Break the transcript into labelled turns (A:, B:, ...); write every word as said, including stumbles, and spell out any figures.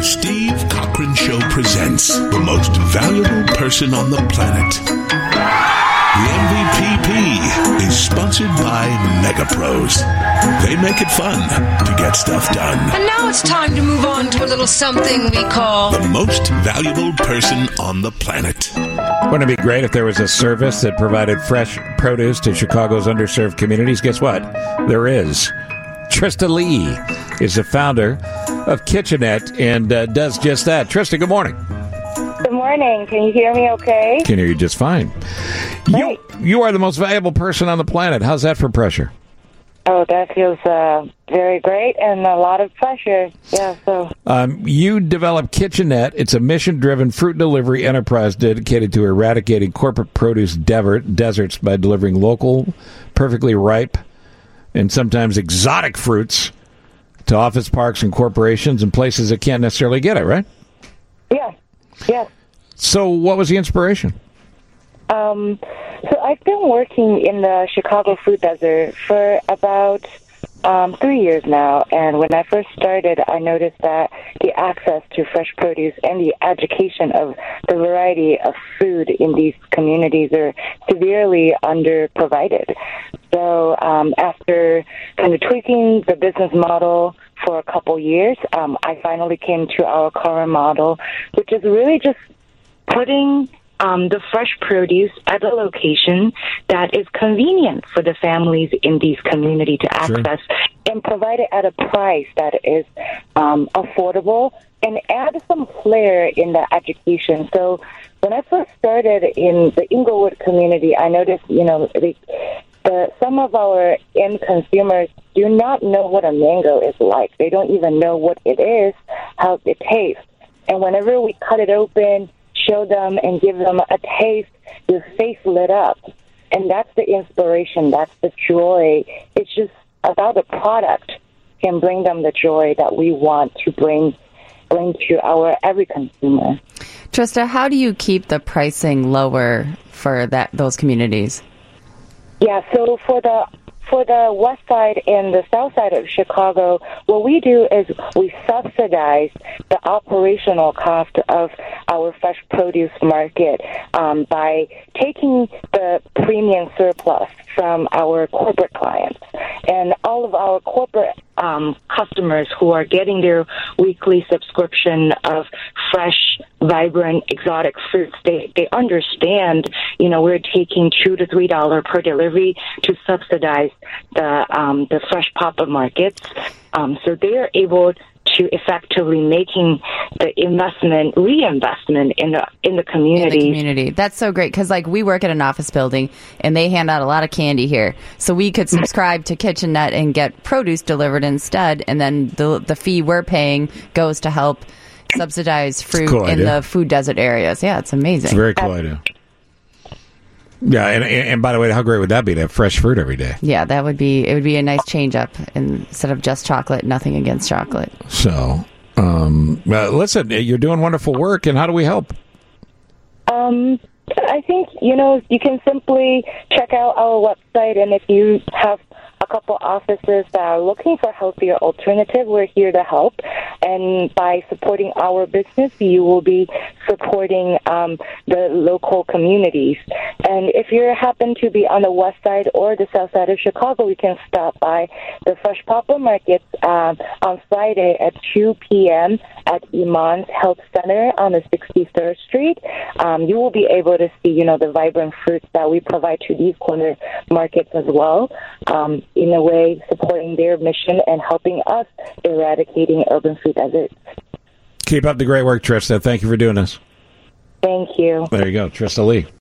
A: Steve Cochran Show presents the most valuable person on the planet. The M V P P is sponsored by MegaPros. They make it fun to get stuff done.
B: And now it's time to move on to a little something we call
A: the most valuable person on the planet.
C: Wouldn't it be great if there was a service that provided fresh produce to Chicago's underserved communities? Guess what? There is. Trista Lee is the founder of Kitchenette and uh, does just that. Trista, good morning.
D: Good morning. Can you hear me okay?
C: Can hear you just fine. You, you are the most valuable person on the planet. How's that for pressure?
D: Oh, that feels uh, very great and a lot of pressure. Yeah, so.
C: Um, you developed Kitchenette. It's a mission-driven fruit delivery enterprise dedicated to eradicating corporate produce dever- deserts by delivering local, perfectly ripe, and sometimes exotic fruits to office parks and corporations and places that can't necessarily get it, right?
D: Yeah, yeah.
C: So what was the inspiration?
D: Um, so I've been working in the Chicago food desert for about um, three years now, and when I first started, I noticed that the access to fresh produce and the education of the variety of food in these communities are severely underprovided. So um, after kind of tweaking the business model for a couple years, um, I finally came to our current model, which is really just putting Um, the fresh produce at a location that is convenient for the families in these communities to access, sure, and provide it at a price that is um, affordable and add some flair in the education. So when I first started in the Inglewood community, I noticed, you know, the, the, some of our end consumers do not know what a mango is like. They don't even know what it is, how it tastes. And whenever we cut it open, show them and give them a taste, your face lit up. And that's the inspiration. That's the joy. It's just about the product can bring them the joy that we want to bring bring to our every consumer.
E: Trista, how do you keep the pricing lower for that those communities?
D: Yeah, so for the For the west side and the south side of Chicago, what we do is we subsidize the operational cost of our fresh produce market um, by taking the premium surplus from our corporate clients. And all of our corporate um, customers who are getting their weekly subscription of fresh, vibrant, exotic fruits, they, they understand, you know, we're taking two to three dollars per delivery to subsidize the um, the fresh pop-up markets. Um, so they're able to effectively making the investment, reinvestment in the in the community.
E: In the community. That's so great because, like, we work at an office building and they hand out a lot of candy here. So we could subscribe to Kitchenette and get produce delivered instead, and then the the fee we're paying goes to help subsidize fruit
C: cool
E: in
C: idea.
E: the food desert areas. Yeah, it's amazing.
C: It's a very cool idea. Yeah, and, and by the way, how great would that be to have fresh fruit every day?
E: Yeah, that would be, it would be a nice change up instead of just chocolate, nothing against chocolate.
C: So, um, uh, listen, you're doing wonderful work, and how do we help?
D: Um, I think, you know, you can simply check out our website, and if you have a couple offices that are looking for healthier alternative, we're here to help. And by supporting our business, you will be supporting um, the local communities. And if you happen to be on the west side or the south side of Chicago, you can stop by the Fresh Pop-Up Markets um, on Friday at two p.m. at Iman's Health Center on the sixty-third Street. Um, you will be able to see, you know, the vibrant fruits that we provide to these corner markets as well. Um, in a way, supporting their mission and helping us eradicating urban food deserts.
C: Keep up the great work, Trista. Thank you for doing this.
D: Thank you.
C: There you go, Trista Lee.